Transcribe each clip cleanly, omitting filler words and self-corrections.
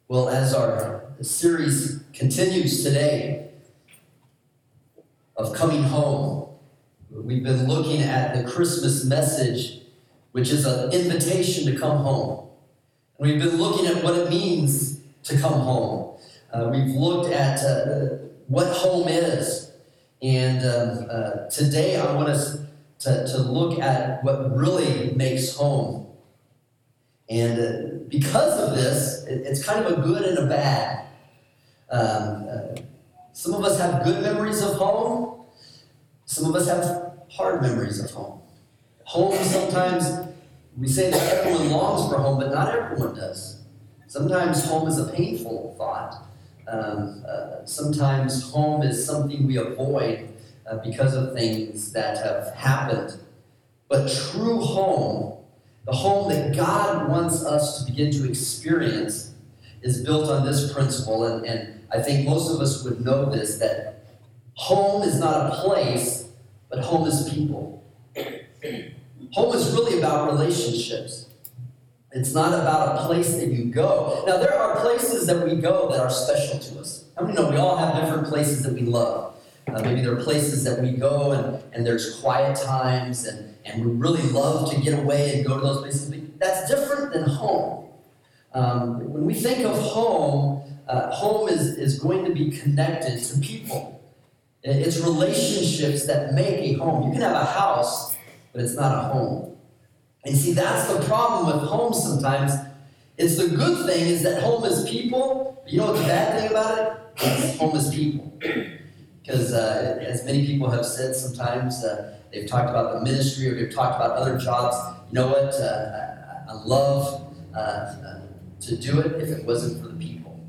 Well, as our series continues today of coming home, we've been looking at the Christmas message, which is an invitation to come home. We've been looking at what it means to come home. We've looked at what home is. And today I want us to look at what really makes home. And because of this, it's kind of a good and a bad. Some of us have good memories of home. Some of us have hard memories of home. Home, sometimes we say that everyone longs for home, but not everyone does. Sometimes home is a painful thought. Sometimes home is something we avoid because of things that have happened. But true home, the home that God wants us to begin to experience, is built on this principle, and I think most of us would know this, that home is not a place, but home is people. Home is really about relationships. It's not about a place that you go. Now, there are places that we go that are special to us. How many know we all have different places that we love? Maybe there are places that we go and there's quiet times and we really love to get away and go to those places. But that's different than home. When we think of home, home is going to be connected to people. It's relationships that make a home. You can have a house, but it's not a home. And see, that's the problem with home sometimes. It's the good thing is that home is people. But you know what the bad thing about it? It's home is people. Because as many people have said sometimes, they've talked about the ministry or they've talked about other jobs. You know what? I love to do it if it wasn't for the people.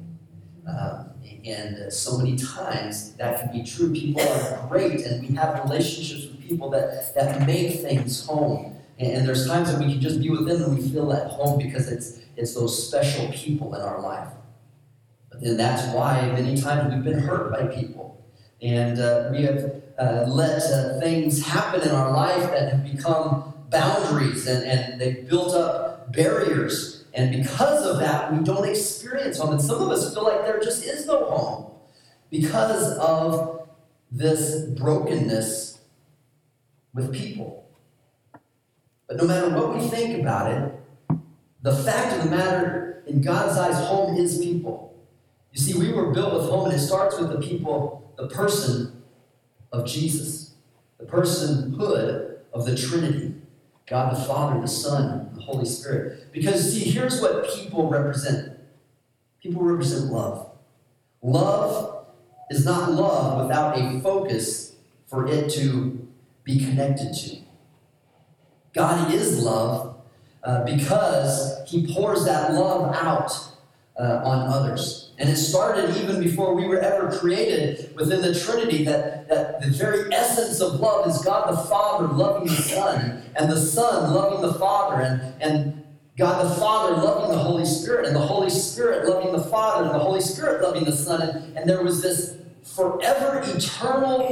And so many times that can be true. People are great, and we have relationships with people that make things home. And there's times that we can just be with them and we feel at home because it's those special people in our life. But then that's why many times we've been hurt by people. And we have let things happen in our life that have become boundaries and they've built up barriers. And because of that, we don't experience home. And some of us feel like there just is no home because of this brokenness with people. But no matter what we think about it, the fact of the matter, in God's eyes, home is people. You see, we were built with home, and it starts with the people, the person of Jesus, the personhood of the Trinity, God the Father, the Son, the Holy Spirit. Because, see, here's what people represent. People represent love. Love is not love without a focus for it to be connected to. God is love because he pours that love out on others. And it started even before we were ever created within the Trinity, that the very essence of love is God the Father loving the Son, and the Son loving the Father, and God the Father loving the Holy Spirit, and the Holy Spirit loving the Father, and the Holy Spirit loving the Son. And there was this forever eternal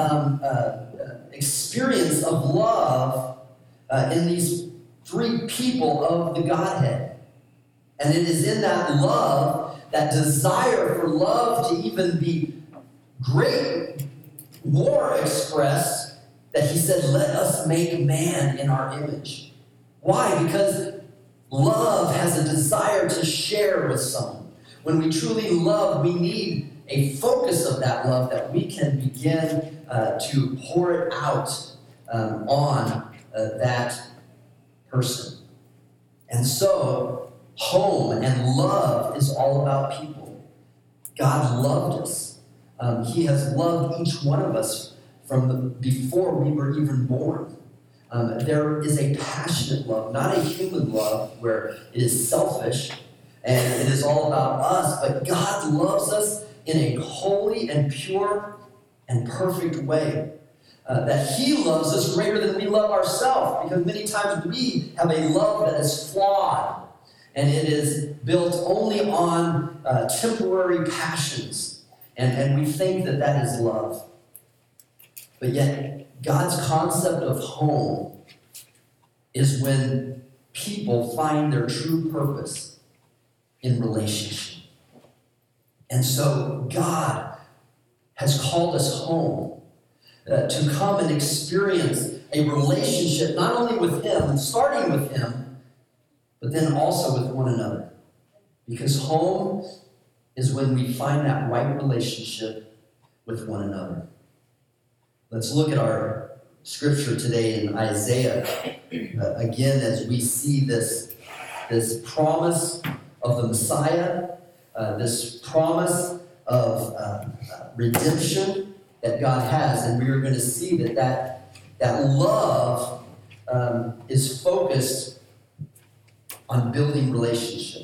experience of love in these three people of the Godhead. And it is in that love, that desire for love to even be great, more expressed, that he said, let us make man in our image. Why? Because love has a desire to share with someone. When we truly love, we need a focus of that love that we can begin to pour it out on that person. And so, home and love is all about people. God loved us. He has loved each one of us from before we were even born. There is a passionate love, not a human love where it is selfish and it is all about us, but God loves us in a holy and pure and perfect way. That he loves us greater than we love ourselves, because many times we have a love that is flawed and it is built only on temporary passions, and we think that is love. But yet God's concept of home is when people find their true purpose in relationship. And so God has called us home to come and experience a relationship, not only with Him, starting with Him, but then also with one another. Because home is when we find that right relationship with one another. Let's look at our scripture today in Isaiah. Again, as we see this promise of the Messiah, this promise of redemption that God has. And we are going to see that love is focused on building relationship.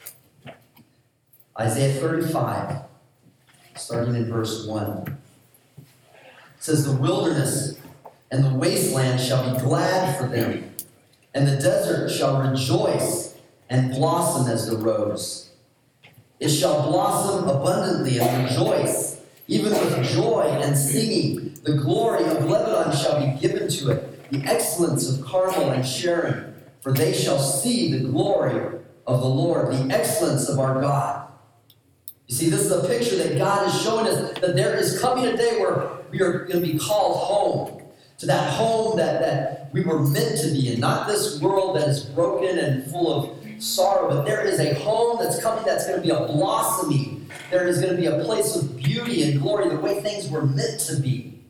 Isaiah 35, starting in verse 1. It says, "The wilderness and the wasteland shall be glad for them, and the desert shall rejoice and blossom as the rose. It shall blossom abundantly and rejoice, even with joy and singing. The glory of Lebanon shall be given to it, the excellence of Carmel and Sharon, for they shall see the glory of the Lord, the excellence of our God." You see, this is a picture that God is showing us that there is coming a day where we are going to be called home, to that home that we were meant to be in, not this world that is broken and full of sorrow, but there is a home that's coming that's going to be a blossoming. There is going to be a place of beauty and glory, the way things were meant to be.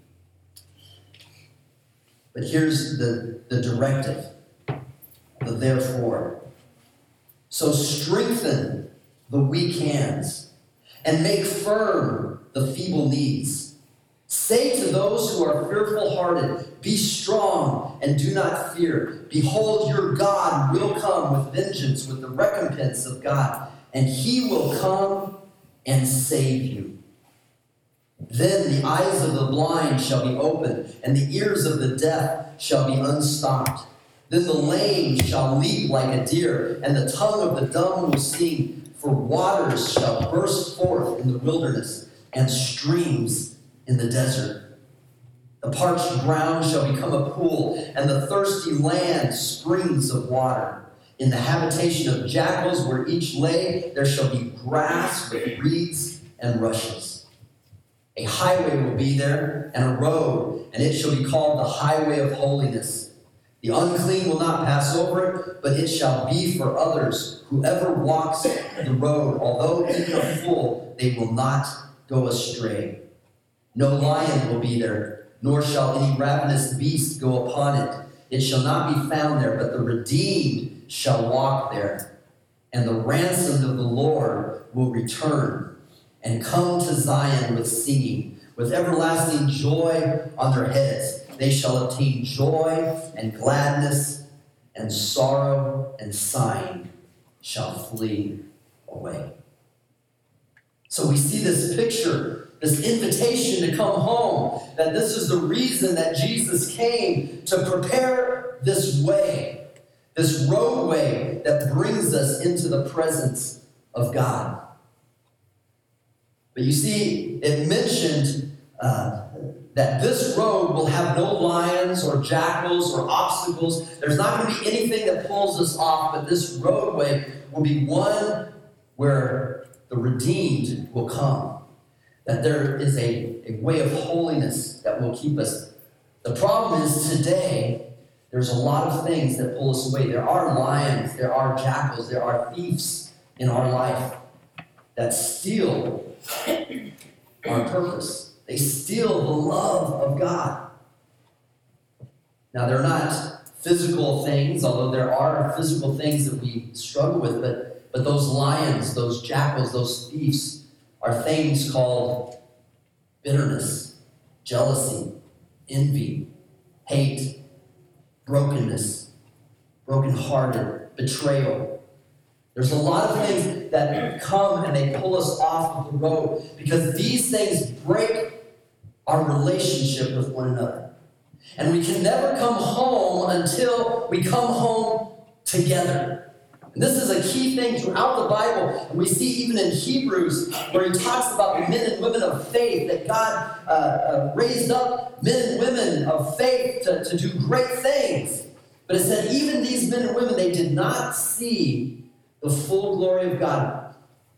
But here's the directive, the therefore. "So strengthen the weak hands and make firm the feeble knees. Say to those who are fearful-hearted, be strong and do not fear. Behold, your God will come with vengeance, with the recompense of God, and He will come and save you. Then the eyes of the blind shall be opened, and the ears of the deaf shall be unstopped. Then the lame shall leap like a deer, and the tongue of the dumb will sing. For waters shall burst forth in the wilderness, and streams in the desert. The parched ground shall become a pool, and the thirsty land springs of water. In the habitation of jackals where each lay, there shall be grass with reeds and rushes. A highway will be there, and a road, and it shall be called the highway of holiness. The unclean will not pass over it, but it shall be for others. Whoever walks the road, although even a fool, they will not go astray. No lion will be there, nor shall any ravenous beast go upon it. It shall not be found there, but the redeemed shall walk there. And the ransomed of the Lord will return and come to Zion with singing, with everlasting joy on their heads. They shall obtain joy and gladness, and sorrow and sighing shall flee away." So we see this picture, this invitation to come home, that this is the reason that Jesus came, to prepare this way, this roadway that brings us into the presence of God. But you see, it mentioned that this road will have no lions or jackals or obstacles. There's not going to be anything that pulls us off, but this roadway will be one where the redeemed will come. That there is a way of holiness that will keep us. The problem is today, there's a lot of things that pull us away. There are lions, there are jackals, there are thieves in our life that steal our purpose. They steal the love of God. Now, they're not physical things, although there are physical things that we struggle with, but those lions, those jackals, those thieves are things called bitterness, jealousy, envy, hate, brokenness, brokenhearted, betrayal. There's a lot of things that come and they pull us off of the road because these things break our relationship with one another. And we can never come home until we come home together. And this is a key thing throughout the Bible. And we see even in Hebrews where he talks about the men and women of faith, that God raised up men and women of faith to do great things. But it said even these men and women, they did not see the full glory of God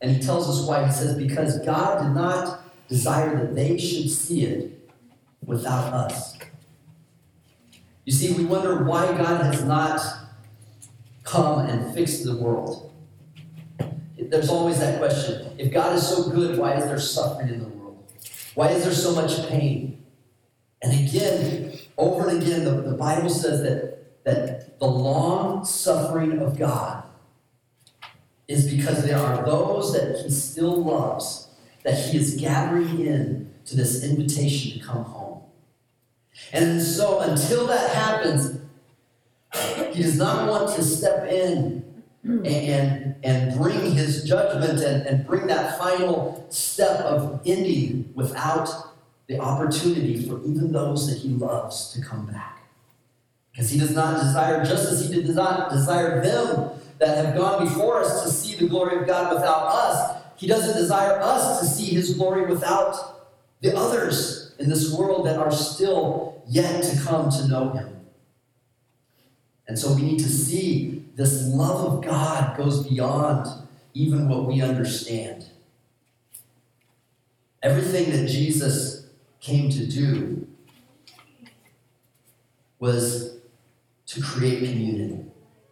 And he tells us why. He says, because God did not desire that they should see it without us. You see, we wonder why God has not come and fixed the world. There's always that question. If God is so good, why is there suffering in the world? Why is there so much pain? And again, over and again, the Bible says that the long suffering of God is because there are those that he still loves, that he is gathering in to this invitation to come home. And so until that happens, he does not want to step in and bring his judgment and bring that final step of ending without the opportunity for even those that he loves to come back. Because he does not desire, just as he did not desire them that have gone before us to see the glory of God without us, he doesn't desire us to see his glory without the others in this world that are still yet to come to know him. And so we need to see this love of God goes beyond even what we understand. Everything that Jesus came to do was to create community.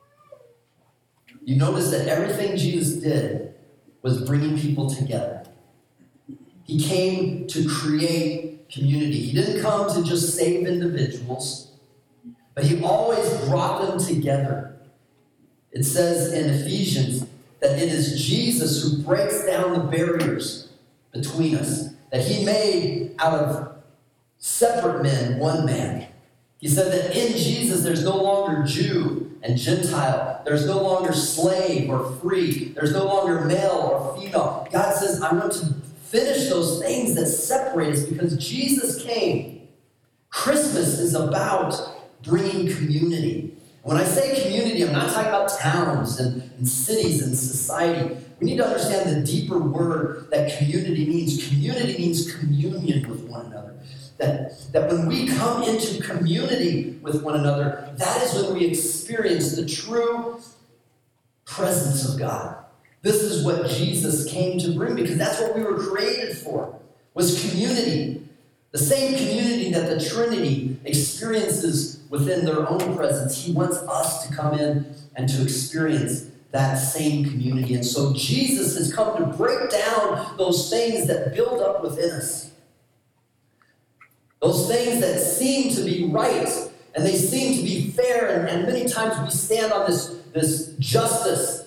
You notice that everything Jesus did was bringing people together. He came to create community. He didn't come to just save individuals, but he always brought them together. It says in Ephesians that it is Jesus who breaks down the barriers between us, that he made out of separate men one man. He said that in Jesus there's no longer Jew and Gentile. There's no longer slave or free. There's no longer male or female. God says, I want to finish those things that separate us because Jesus came. Christmas is about bringing community. When I say community, I'm not talking about towns and cities and society. We need to understand the deeper word that community means. Community means communion with one another. That when we come into community with one another, that is when we experience the true presence of God. This is what Jesus came to bring because that's what we were created for, was community. The same community that the Trinity experiences within their own presence. He wants us to come in and to experience that same community. And so Jesus has come to break down those things that build up within us. Those things that seem to be right and they seem to be fair. And many times we stand on this justice.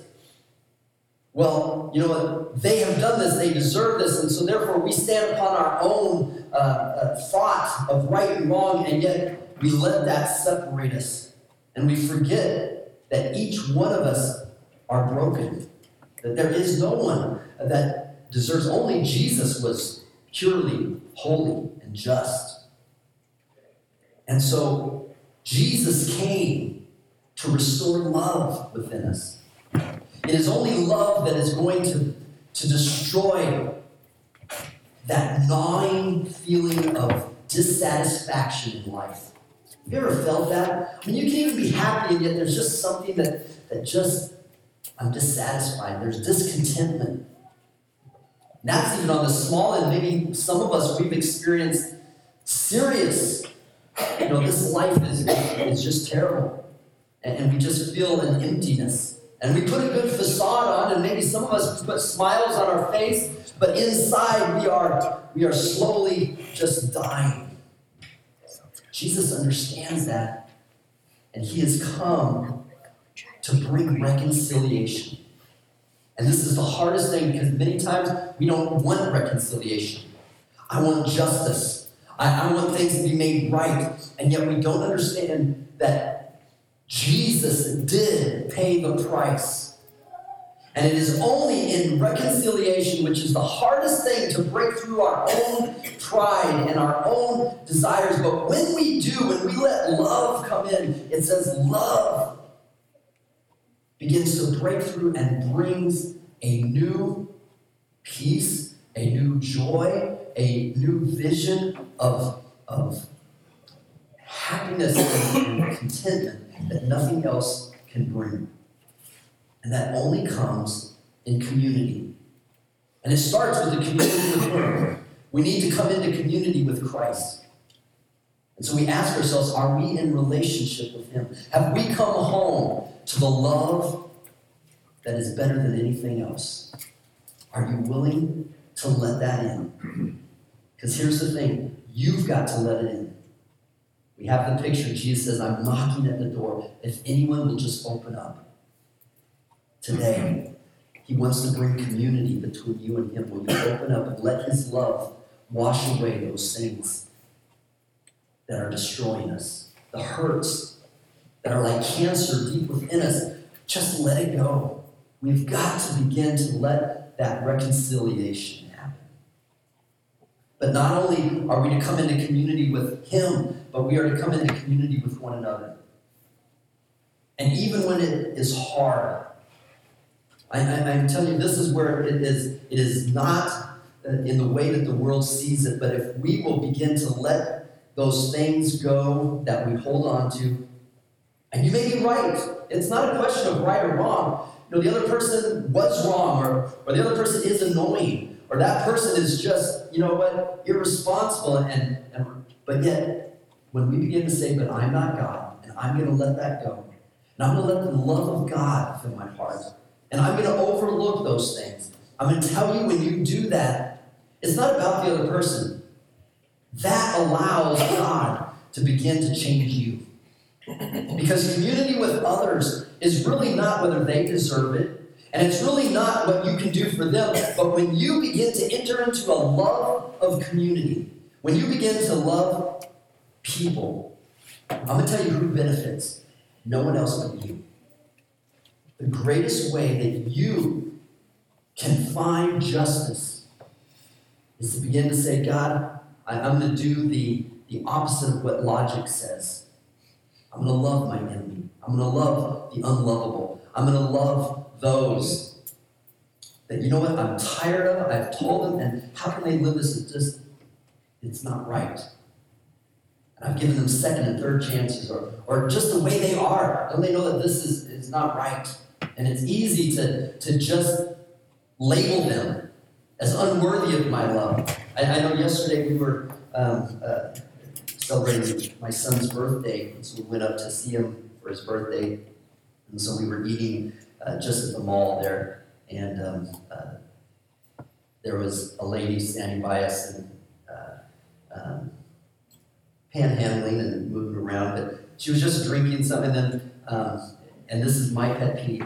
Well, you know what? They have done this. They deserve this. And so therefore we stand upon our own thought of right and wrong, and yet we let that separate us. And we forget that each one of us are broken. That there is no one that deserves. Only Jesus was purely holy and just. And so Jesus came to restore love within us. It is only love that is going to destroy that gnawing feeling of dissatisfaction in life. Have you ever felt that? I mean, you can even be happy, and yet there's just something that just, I'm dissatisfied. There's discontentment. And that's even on the small end. Maybe some of us, we've experienced serious, this life is just terrible. And we just feel an emptiness. And we put a good facade on, and maybe some of us put smiles on our face, but inside we are slowly just dying. Jesus understands that, and he has come to bring reconciliation. And this is the hardest thing because many times we don't want reconciliation. I want justice. I want things to be made right, and yet we don't understand that Jesus did pay the price. And it is only in reconciliation, which is the hardest thing to break through our own pride and our own desires. But when we do, when we let love come in, it says love begins to break through and brings a new peace, a new joy, a new vision of happiness and contentment that nothing else can bring. And that only comes in community. And it starts with the community with Him. We need to come into community with Christ. And so we ask ourselves, are we in relationship with Him? Have we come home to the love that is better than anything else? Are you willing to let that in? Because here's the thing, you've got to let it in. We have the picture. Jesus says, I'm knocking at the door. If anyone will just open up. Today, He wants to bring community between you and Him. Will you open up and let His love wash away those things that are destroying us, the hurts that are like cancer deep within us? Just let it go. We've got to begin to let that reconciliation happen. But not only are we to come into community with Him, but we are to come into community with one another. And even when it is hard, I'm telling you, this is where it is. It is not in the way that the world sees it, but if we will begin to let those things go that we hold on to, and you may be right. It's not a question of right or wrong. You know, the other person was wrong, or the other person is annoying, or that person is just, you know what, irresponsible. But yet, when we begin to say, but I'm not God, and I'm going to let that go, and I'm going to let the love of God fill my heart, and I'm going to overlook those things. I'm going to tell you, when you do that, it's not about the other person. That allows God to begin to change you. Because community with others is really not whether they deserve it, and it's really not what you can do for them, but when you begin to enter into a love of community, when you begin to love people, I'm going to tell you who benefits. No one else but you. The greatest way that you can find justice is to begin to say, God, I'm going to do the opposite of what logic says. I'm going to love my enemy. I'm going to love the unlovable. I'm going to love those that, you know what, I'm tired of. I've told them, and how can they live this? It's not right. And I've given them second and third chances, or just the way they are. Don't they know that this is not right? And it's easy to just label them as unworthy of my love. I know yesterday we were celebrating my son's birthday, so we went up to see him for his birthday. And so we were eating just at the mall there, and there was a lady standing by us and panhandling and moving around, but she was just drinking something, and this is my pet peeve.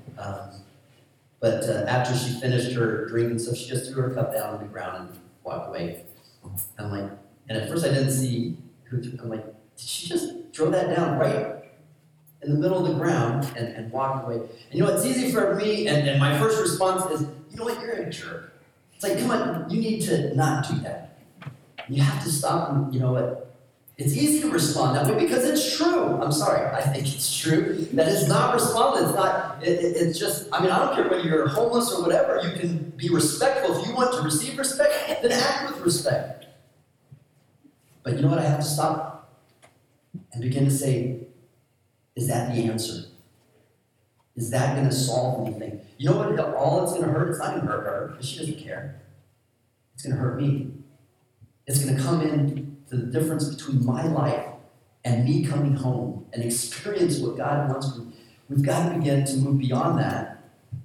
But after she finished her drinking, so she just threw her cup down on the ground and walked away. I'm like, and at first I didn't see who. I'm like, did she just throw that down right in the middle of the ground and walk away? And you know, it's easy for me, and my first response is, you know what, you're a jerk. It's like, come on, you need to not do that. You have to stop, and you know what? It's easy to respond that way because it's true. I'm sorry, I think it's true. That is not responding. It's not, it's just, I mean, I don't care whether you're homeless or whatever. You can be respectful. If you want to receive respect, then act with respect. But you know what? I have to stop and begin to say, is that the answer? Is that going to solve anything? You know what? All it's going to hurt, it's not going to hurt her because she doesn't care. It's going to hurt me. It's going to come in to the difference between my life and me coming home and experience what God wants me. We've got to begin to move beyond that.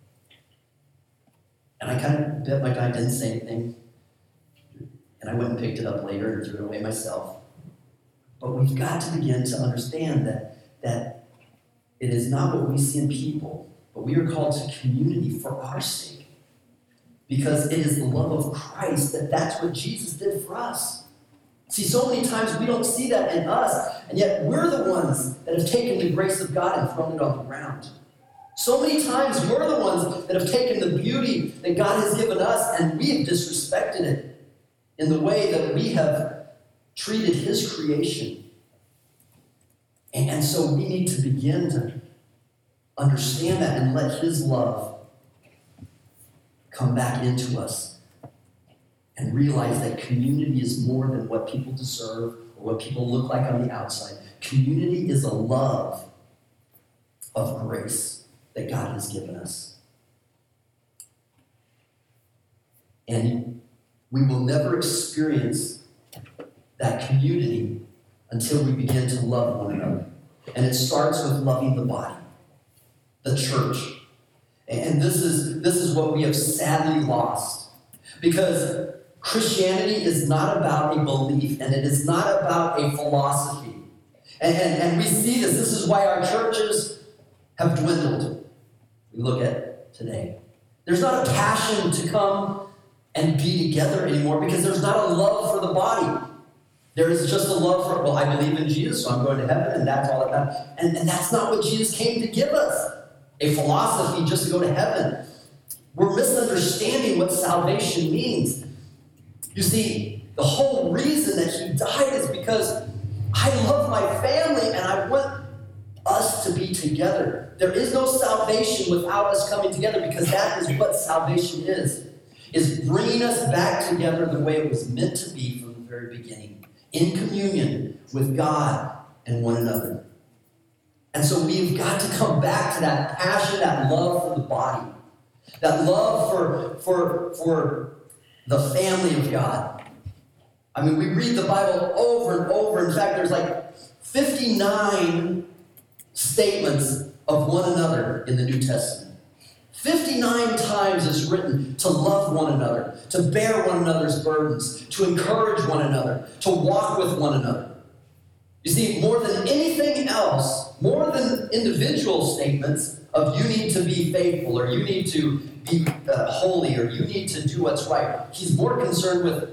And I kind of bet my guy didn't say anything. And I went and picked it up later and threw it away myself. But we've got to begin to understand that it is not what we see in people, but we are called to community for our sake. Because it is the love of Christ that's what Jesus did for us. See, so many times we don't see that in us, and yet we're the ones that have taken the grace of God and thrown it on the ground. So many times we're the ones that have taken the beauty that God has given us, and we have disrespected it in the way that we have treated His creation. And so we need to begin to understand that and let His love come back into us. And realize that community is more than what people deserve or what people look like on the outside. Community is a love of grace that God has given us. And we will never experience that community until we begin to love one another. And it starts with loving the body, the church. And this is what we have sadly lost. Because Christianity is not about a belief, and it is not about a philosophy. And we see this. This is why our churches have dwindled. We look at today. There's not a passion to come and be together anymore because there's not a love for the body. There is just a love for, well, I believe in Jesus, so I'm going to heaven, and that's all that matters. And that's not what Jesus came to give us. A philosophy just to go to heaven. We're misunderstanding what salvation means. You see, the whole reason that he died is because I love my family and I want us to be together. There is no salvation without us coming together, because that is what salvation is bringing us back together the way it was meant to be from the very beginning, in communion with God and one another. And so we've got to come back to that passion, that love for the body, that love for the family of God. I mean, we read the Bible over and over. In fact, there's like 59 statements of one another in the New Testament. 59 times it's written to love one another, to bear one another's burdens, to encourage one another, to walk with one another. You see, more than anything else, more than individual statements of you need to be faithful, or you need to be holy, or you need to do what's right, he's more concerned with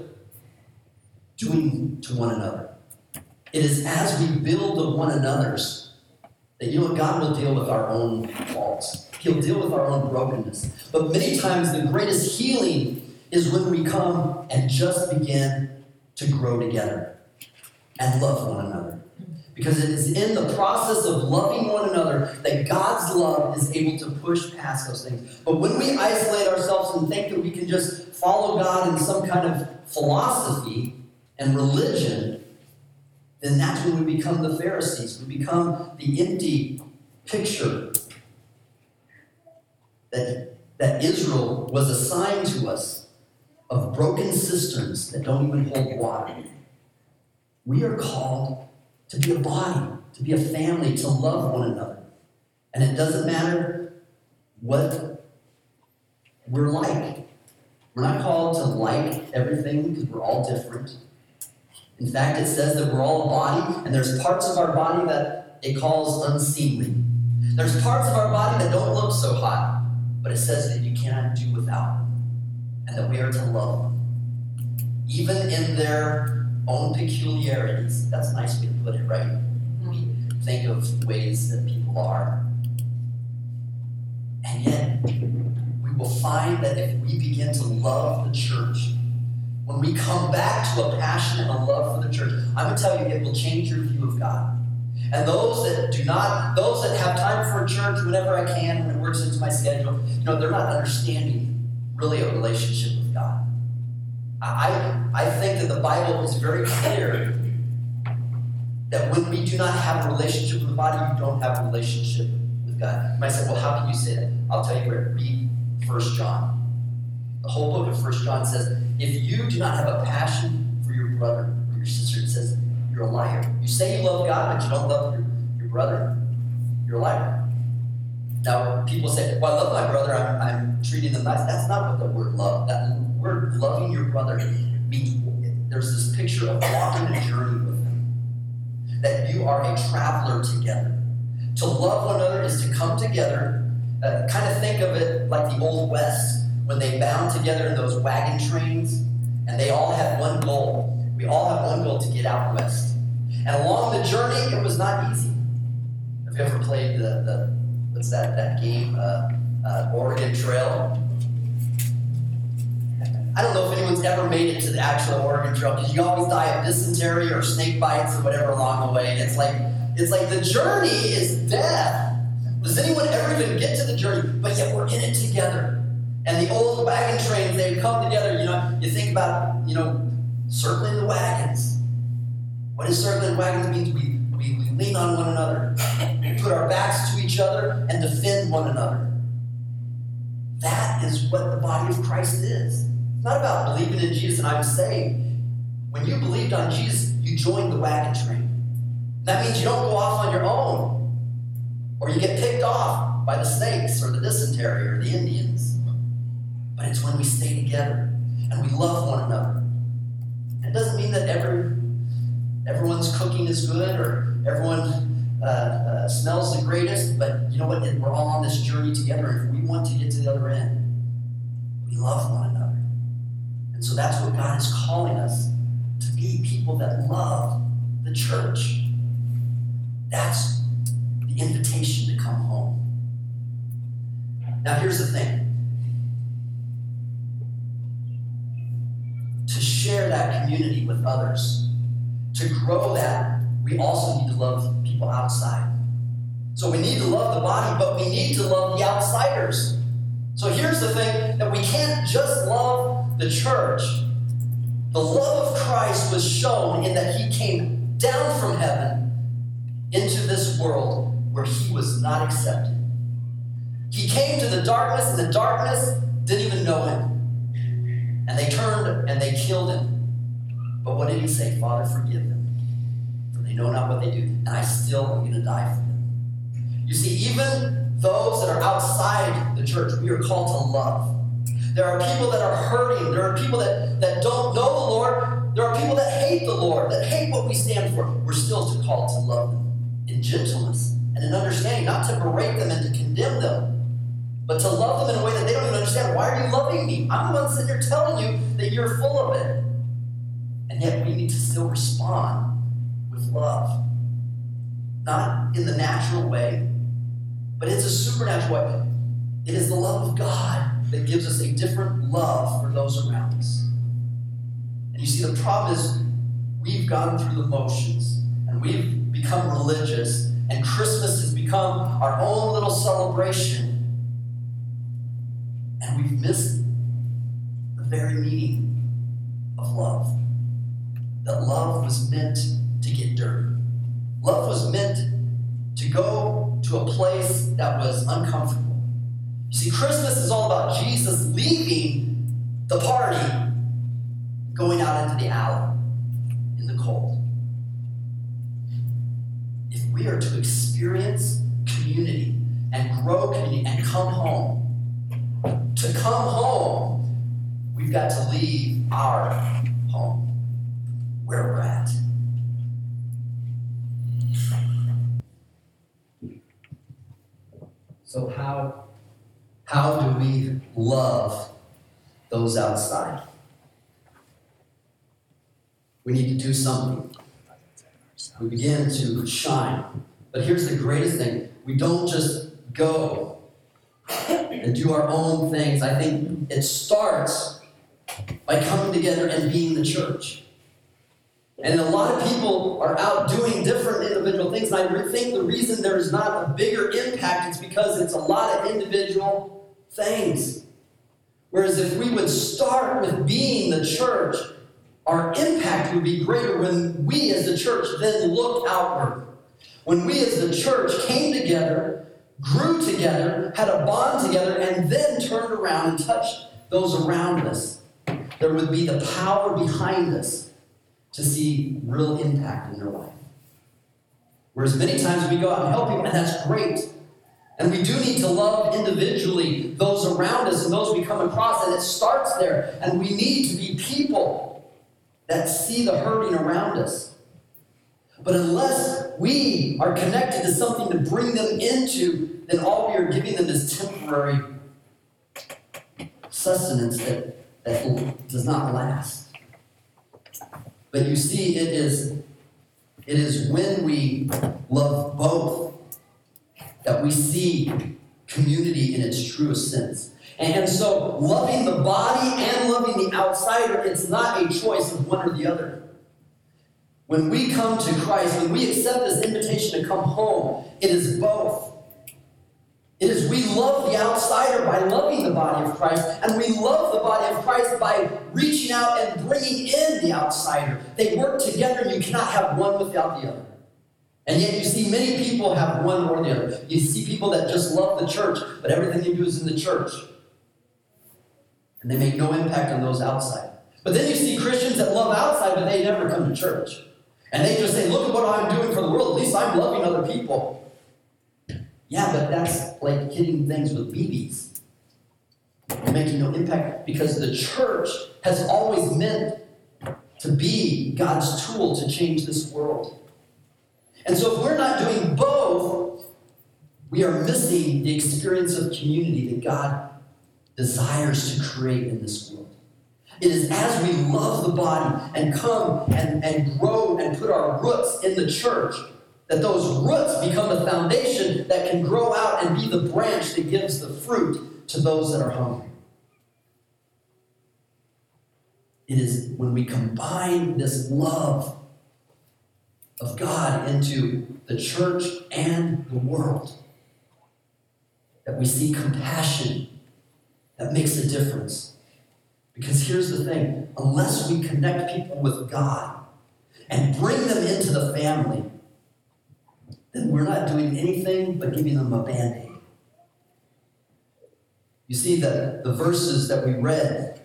doing to one another. It is as we build to one another's that, you know what, God will deal with our own faults. He'll deal with our own brokenness. But many times the greatest healing is when we come and just begin to grow together and love one another. Because it is in the process of loving one another that God's love is able to push past those things. But when we isolate ourselves and think that we can just follow God in some kind of philosophy and religion, then that's when we become the Pharisees. We become the empty picture that Israel was assigned to us of broken cisterns that don't even hold water. We are called to be a body, to be a family, to love one another. And it doesn't matter what we're like. We're not called to like everything because we're all different. In fact, it says that we're all a body, and there's parts of our body that it calls unseemly. There's parts of our body that don't look so hot, but it says that you cannot do without them, and that we are to love them, even in their own peculiarities. That's a nice way to put it, right? We think of ways that people are. And yet, we will find that if we begin to love the church, when we come back to a passion and a love for the church, I'm going to tell you, it will change your view of God. And those that have time for a church whenever I can, when it works into my schedule, they're not understanding really a relationship with God. I think that the Bible is very clear that when we do not have a relationship with the body, you don't have a relationship with God. You might say, well, how can you say that? I'll tell you where. Read 1 John. The whole book of 1 John says, if you do not have a passion for your brother or your sister, it says you're a liar. You say you love God, but you don't love your brother, you're a liar. Now, people say, well, I love my brother, I'm treating them nice. That's not what the word love. That word loving your brother means there's this picture of walking a journey with them, that you are a traveler together. To love one another is to come together, kind of think of it like the Old West, when they bound together in those wagon trains, and they all had one goal. We all have one goal, to get out west. And along the journey, it was not easy. Have you ever played the what's that game, Oregon Trail? I don't know if anyone's ever made it to the actual Oregon Trail, because you always die of dysentery or snake bites or whatever along the way. It's like the journey is death. Does anyone ever even get to the journey? But yet we're in it together. And the old wagon trains, they come together. You think about, circling the wagons. What does circling wagons mean? We lean on one another. We put our backs to each other and defend one another. That is what the body of Christ is. It's not about believing in Jesus and I'm saved. When you believed on Jesus, you joined the wagon train. That means you don't go off on your own, or you get picked off by the snakes or the dysentery or the Indians. But it's when we stay together and we love one another. And it doesn't mean that everyone's cooking is good or everyone smells the greatest, but you know what? We're all on this journey together, and if we want to get to the other end, we love one another. And so that's what God is calling us, to be people that love the church. That's the invitation to come home. Now here's the thing. To share that community with others, to grow that, we also need to love people outside. So we need to love the body, but we need to love the outsiders. So here's the thing, that we can't just love the church. The love of Christ was shown in that he came down from heaven into this world where he was not accepted. He came to the darkness, and the darkness didn't even know him. And they turned and they killed him. But what did he say? Father, forgive them, for they know not what they do. And I still am going to die for them. You see, even those that are outside the church, we are called to love. There are people that are hurting. There are people that don't know the Lord. There are people that hate the Lord, that hate what we stand for. We're still called to love them in gentleness and in understanding, not to berate them and to condemn them, but to love them in a way that they don't even understand. Why are you loving me? I'm the one sitting here telling you that you're full of it. And yet we need to still respond with love. Not in the natural way, but it's a supernatural way. It is the love of God that gives us a different love for those around us. And you see, the problem is we've gone through the motions and we've become religious, and Christmas has become our own little celebration, and we've missed the very meaning of love. That love was meant to get dirty. Love was meant to go to a place that was uncomfortable. You see, Christmas is all about Jesus leaving the party, going out into the alley in the cold. If we are to experience community and grow community and come home, to come home, we've got to leave our home where we're at. So how do we love those outside? We need to do something. We begin to shine. But here's the greatest thing. We don't just go and do our own things. I think it starts by coming together and being the church. And a lot of people are out doing different individual things, and I think the reason there's not a bigger impact is because it's a lot of individual things. Whereas if we would start with being the church, our impact would be greater when we as the church then looked outward. When we as the church came together, grew together, had a bond together, and then turned around and touched those around us, there would be the power behind us to see real impact in their life. Whereas many times we go out and help people, and that's great. And we do need to love individually those around us and those we come across, and it starts there. And we need to be people that see the hurting around us. But unless we are connected to something to bring them into, then all we are giving them is temporary sustenance that does not last. But you see, it is when we love both that we see community in its truest sense. And so loving the body and loving the outsider, it's not a choice of one or the other. When we come to Christ, when we accept this invitation to come home, it is both. It is we love the outsider by loving the body of Christ, and we love the body of Christ by reaching out and bringing in the outsider. They work together, and you cannot have one without the other. And yet you see many people have one or the other. You see people that just love the church, but everything they do is in the church. And they make no impact on those outside. But then you see Christians that love outside, but they never come to church. And they just say, look at what I'm doing for the world. At least I'm loving other people. Yeah, but that's like hitting things with BBs. You're making no impact because the church has always meant to be God's tool to change this world. And so if we're not doing both, we are missing the experience of community that God desires to create in this world. It is as we love the body and come and grow and put our roots in the church that those roots become the foundation that can grow out and be the branch that gives the fruit to those that are hungry. It is when we combine this love of God into the church and the world that we see compassion that makes a difference. Because here's the thing, unless we connect people with God and bring them into the family, then we're not doing anything but giving them a Band-Aid. You see the verses that we read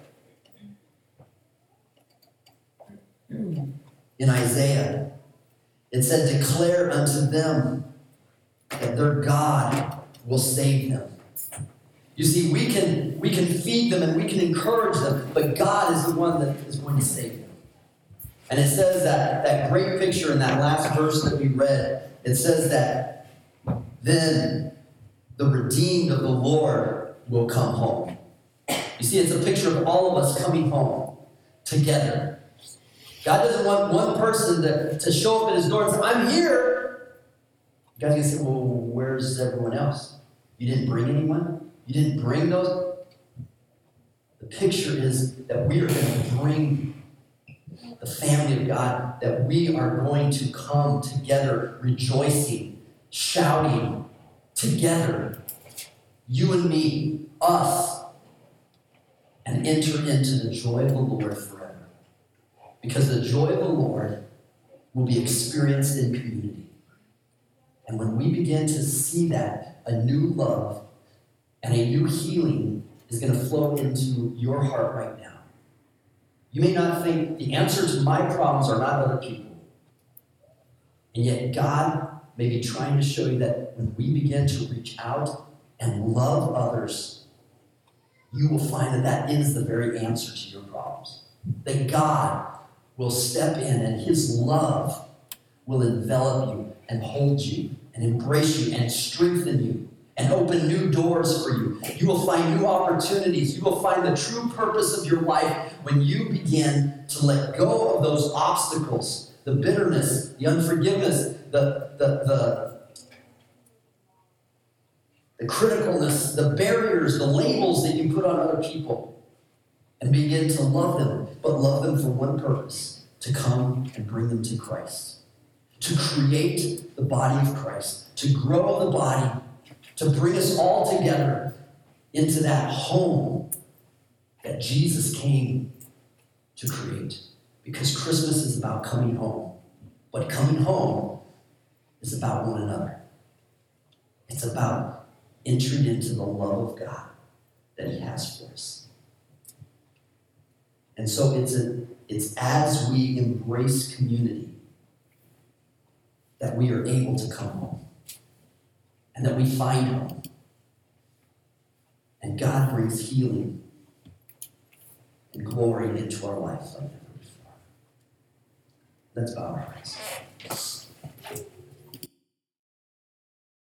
in Isaiah, it said, declare unto them that their God will save them. You see, we can feed them and we can encourage them, but God is the one that is going to save them. And it says that great picture in that last verse that we read, it says that then the redeemed of the Lord will come home. You see, it's a picture of all of us coming home together. God doesn't want one person to show up at his door and say, I'm here. God's going to say, well, where's everyone else? You didn't bring anyone? You didn't bring those? The picture is that we are going to bring the family of God, that we are going to come together rejoicing, shouting together, you and me, us, and enter into the joy of the Lord forever. Because the joy of the Lord will be experienced in community. And when we begin to see that, a new love and a new healing is going to flow into your heart right now. You may not think the answer to my problems are not other people. And yet God may be trying to show you that when we begin to reach out and love others, you will find that that is the very answer to your problems. That God will step in and his love will envelop you and hold you and embrace you and strengthen you and open new doors for you. You will find new opportunities. You will find the true purpose of your life when you begin to let go of those obstacles, the bitterness, the unforgiveness, the criticalness, the barriers, the labels that you put on other people, and begin to love them, but love them for one purpose, to come and bring them to Christ, to create the body of Christ, to grow the body, to bring us all together into that home that Jesus came to create. Because Christmas is about coming home. But coming home is about one another. It's about entering into the love of God that he has for us. And so it's as we embrace community that we are able to come home. And that we find home. And God brings healing and glory into our life like never before. Let's bow our heads.